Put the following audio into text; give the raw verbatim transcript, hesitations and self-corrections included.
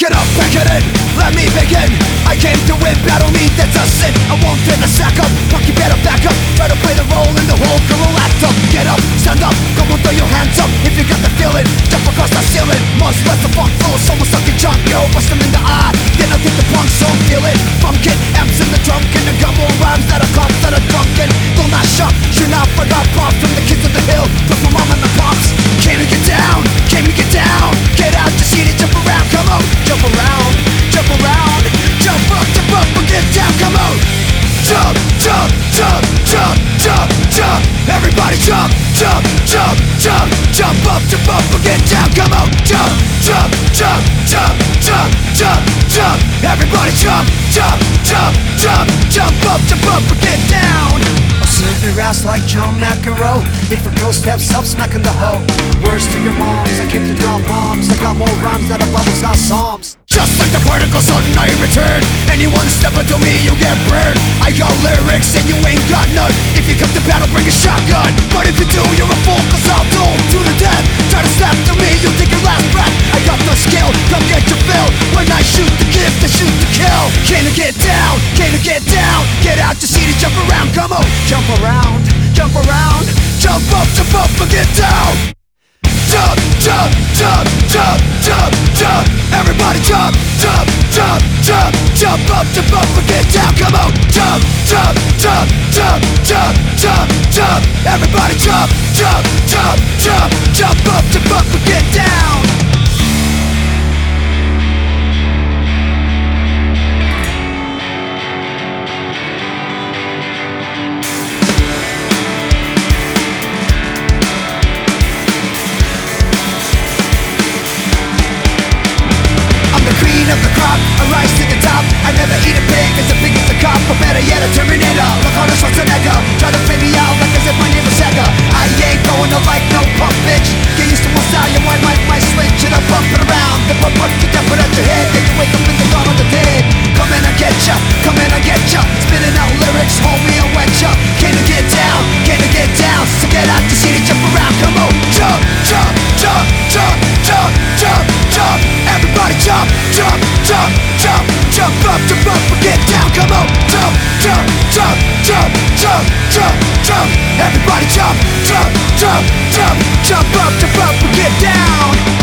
Get up, back it in, let me begin. I came to win, battle me, that's a sin. I won't fit the sack up, fuck you better back up. Try to play the role in the whole girl act up. Get up, stand up, come on, throw your hands up. If you got the feeling, jump across the ceiling. Must let the funk flow, someone suck your junk, yo. Bust them in the eye, then I'll get the punk song, feel it. Funk it, amps in the trunk, and I got more rhymes that are cops that are drunken. Don't not shop, should not forgot pop from the kids of the hill. Plus my mom and the pops. Came to get down, came to get down. Get out your seat and jump around, come on. Jump around, jump around. Jump up, jump up, and get down, come on. Jump, jump, jump, jump, jump, jump. Everybody jump, jump, jump, jump. Jump up, jump up, and get down, come on. Jump, jump, jump, jump, jump, jump, jump. Everybody jump, jump, jump, jump. Jump up, jump up, and get down. Slip your ass like John McEnroe. If a girl steps up, smacking the hoe. Words to your moms, I came to drop bombs. I got more rhymes that are bubbles, not psalms. Just like the prodigal son, I return. Anyone step into me, you get burned. I got lyrics and you ain't got none. If you come to battle, bring a shotgun. But if you do, you're a fool, cause I'll do to the death. Try to snap to me, you take your last breath. I got the skill, come get your fill. When I shoot the gift, I shoot the kill. Came to get down, came to get down. Get out your seat and jump around, come on. Jump around, jump around. Jump up, jump up and get down. Jump, jump, jump, jump, jump, jump. Everybody jump, jump, jump, jump. Jump up, jump up and get down, come on. Jump, jump, jump, jump, jump, jump, jump. Everybody jump, jump, jump, jump. Jump up, jump up and get down. Of the crop, I rise to the top. I never eat a pig, as a pig is a cop. Or better yet, a Terminator, like Arnold Schwarzenegger. Try to play me out like as if my name was Sega. I ain't going to like no punk bitch. Get used to my style, you might like my switch. And I bump it around, then put put the devil at your head. Then you wake up in the dawn of the dead. Come in and get ya, come in and get ya. Spitting out lyrics, homie, and wet ya. Came to get down, came to get down. So get out your seat and jump around, come on. Jump, jump, jump, jump, jump, jump, jump. Everybody jump, jump, jump, jump, jump up, jump up, and get down, come on. Jump, jump, jump, jump, jump, jump, jump. Everybody jump, jump, jump, jump, jump up, jump up, and get down.